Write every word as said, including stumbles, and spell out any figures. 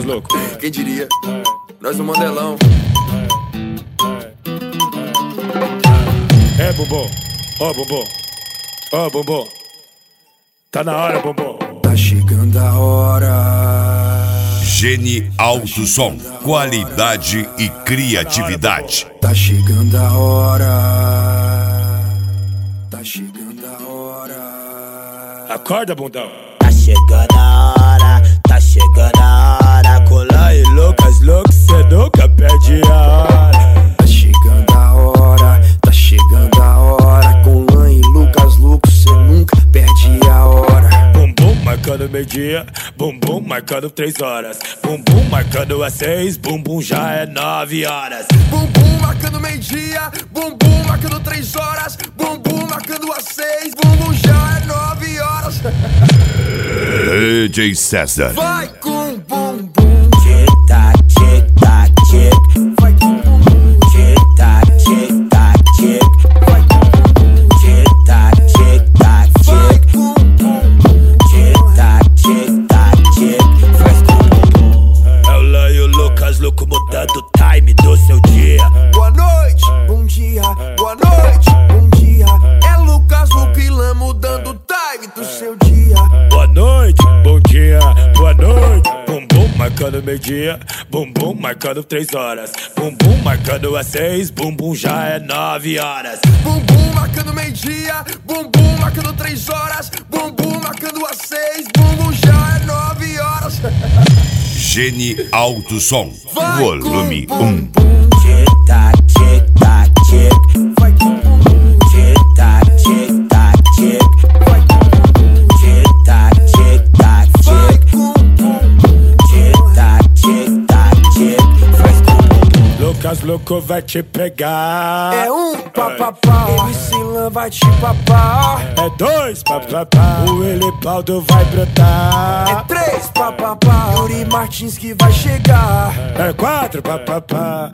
loucos. Quem diria? Nós no Mandelão. É, bumbum, ó, bumbum, ó, bumbum. Tá na hora, bumbum. Tá chegando a hora. Gene Alto Som, qualidade e criatividade. Tá chegando a hora. Tá chegando a hora. Acorda, bundão. Tá chegando a hora, tá chegando a hora. Colar e Lucas, louco, cê nunca perde a hora. Tá chegando a hora, tá chegando a hora. Com Lan e Lucas, louco, cê nunca perde a hora. Bumbum marcando meio-dia, bumbum marcando três horas. Bumbum marcando às seis, bumbum já é nove horas. Bumbum marcando meio-dia, bumbum marcando três horas. Bumbum marcando às seis, bumbum já é nove horas. D J César. Vai com bumbum. Tic-tac, tic-tac, tic. Vai com bumbum. Tic-tac, tic-tac, tic. Vai com bumbum. Tic-tac, tic-tac, Vai tic. com bumbum. Tic-tac, tic-tac, tic. Faz com bumbum. É o Lan e o Lucas, louco, mudando o time do seu dia. Boa noite, bom dia, boa noite, bom dia. É Lucas, Luke e Lan mudando o time do seu dia. Boa noite, bom dia, boa noite. Bumbum marcando meio-dia, bumbum marcando três horas. Bumbum marcando às seis, bumbum já é nove horas. Bumbum marcando meio-dia, bumbum marcando três horas. Bumbum marcando às seis, bumbum já é nove horas. Gene Alto Som, Vai volume com um. bumbum. Tic-tac, tic-tac, tic. Vai com bumbum. Tic-tac, tic-tac, tic. Vai com bumbum. Tic-tac, tic-tac, Vai tic. com bumbum. Tic-tac, tic-tac, tic. Faz com bumbum. Lucas, louco, vai te pegar. É um papapá, M C Lan vai te papar. É dois, papapá, o Elibaldo vai brotar. É três papapá, Yuri Martins que vai chegar. É quatro, papapá,